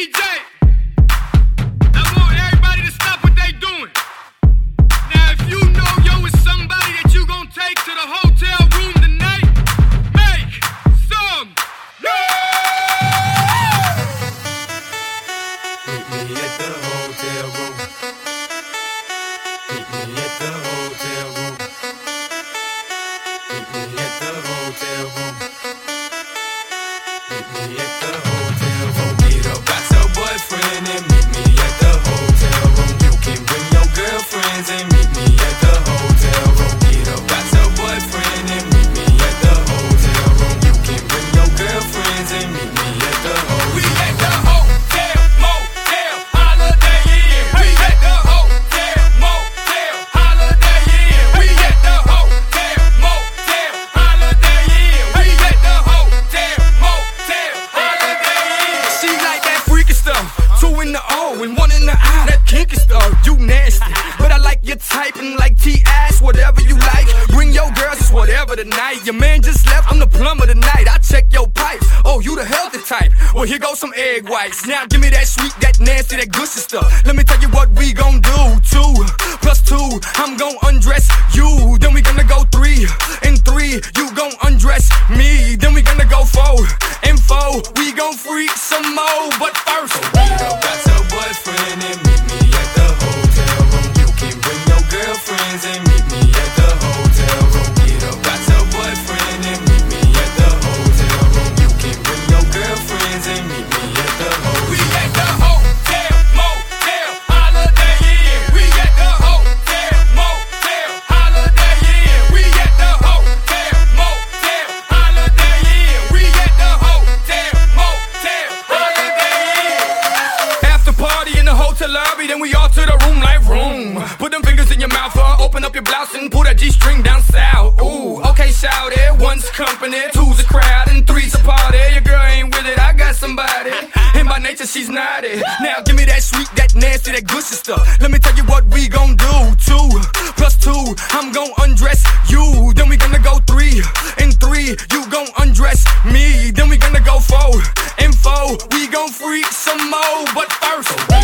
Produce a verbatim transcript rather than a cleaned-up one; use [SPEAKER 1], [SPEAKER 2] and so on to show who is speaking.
[SPEAKER 1] J, I want everybody to stop what they doing. Now, if you know yo is somebody that you gon' take to the hotel room tonight, make some noise!
[SPEAKER 2] Meet me at the hotel room. Meet me at the hotel room. Meet me at the hotel room. Meet me at the hotel room. Get up, got your boyfriend and meet me at the hotel room. You can bring your girlfriends and meet me at the hotel room. Get up, got your boyfriend and meet me at the hotel room. You can bring your girlfriends and meet me at the hotel room.
[SPEAKER 1] We at the hotel, motel, Holiday Inn. We at the hotel, motel, Holiday Inn. We at the hotel, motel, Holiday Inn. We at the hotel, motel, Holiday Inn. She like that freaky stuff, two in the O and one in the I. That kinky stuff, you nasty, but I like your type and like T-ass, whatever you like. Bring your girls, it's whatever tonight. Your man just left, I'm the plumber tonight. I check your pipes, oh you the healthy type. Well here goes some egg whites. Now give me that sweet, that nasty, that gushy stuff. Let me tell you what we gon' do. Two plus two, I'm gon' undress you. Then we gonna go three and three, you gon' undress me. Then we gonna go four and four, we gon' freak some more. But first,
[SPEAKER 2] Get up, got your boyfriend and meet me at the hotel room. You can bring your girlfriends and meet me at the hotel room. Get up, got your boyfriend and meet me at the hotel room. You can bring your girlfriends and meet me at the hotel room.
[SPEAKER 1] we at the hotel, motel, Holiday Inn. We at the hotel, motel, Holiday Inn. We at the hotel, motel, Holiday Inn. We at the hotel, motel, Holiday Inn. After party in the hotel lobby, then we all to the room like room. Put them fingers in your mouth, uh, open up your blouse and pull that G-string down south. Ooh, okay, shout it. One's company, two's a crowd, and three's a party. Your girl ain't with it, I got somebody. And by nature, she's naughty. Now give me that sweet, that nasty, that gushy stuff. Let me tell you what we gon' do. Two plus two, I'm gon' undress you. Then we gonna go three and three, you gon' undress me. Then we gonna go four and four, we gon' freak some more. But first,